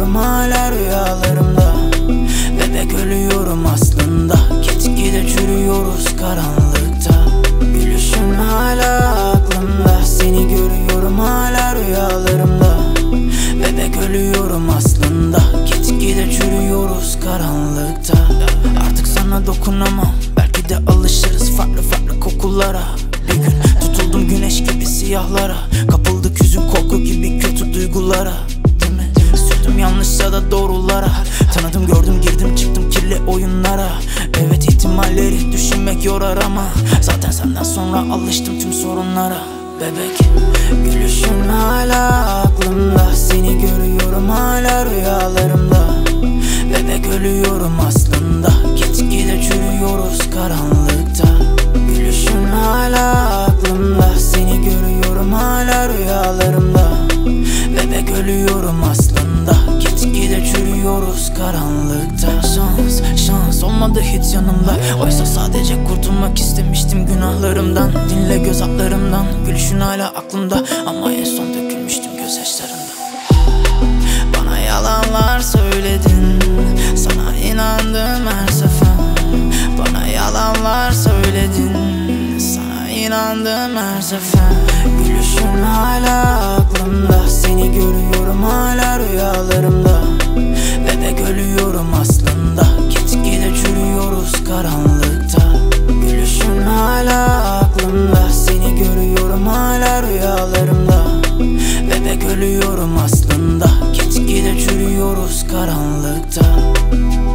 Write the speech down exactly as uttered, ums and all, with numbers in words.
görüyorum hala rüyalarımda. Bebek ölüyorum aslında, gitgide çürüyoruz karanlıkta. Gülüşün hala aklımda, seni görüyorum hala rüyalarımda. Bebek ölüyorum aslında, gitgide çürüyoruz karanlıkta. Artık sana dokunamam, belki de alışırız farklı farklı kokulara. Bir gün tutuldum güneş gibi siyahlara, kapıldık hüzün korku gibi kötü duygulara. Değil mi? Sürdüm yanlışsa da doğrulara, tanıdım gördüm girdim çıktım kirli oyunlara. Evet ihtimalleri düşünmek yorar ama zaten senden sonra alıştım tüm sorunlara. Bebek gülüşün hala aklımda, seni görüyorum hala rüyalarımda. Bebek ölüyorum aslında, gitgide çürüyoruz karanlıkta. Gülüşün hala aklımda, seni görüyorum hala rüyalarımda. Bebek ölüyorum aslında, gitgide çürüyoruz karanlıkta. Şans, şans olmadı hiç yanımda, oysa sadece kurtulmak istemiştim günahlarımdan. Dinle göz altlarımdan, gülüşün hala aklımda ama en son dökülmüştüm gözyaşlarımdan. Bana yalanlar söyledin, sana inandım her sefer. Bana yalanlar söyledin, sana inandım her sefer. Gülüşün hala aklımda, seni görüyorum hala rüyalarımda. Bebek ölüyorum aslında, gitgide çürüyoruz karanlıkta. Gülüşün hala aklımda, seni görüyorum hala rüyalarımda. Bebek ölüyorum aslında, gitgide çürüyoruz karanlıkta.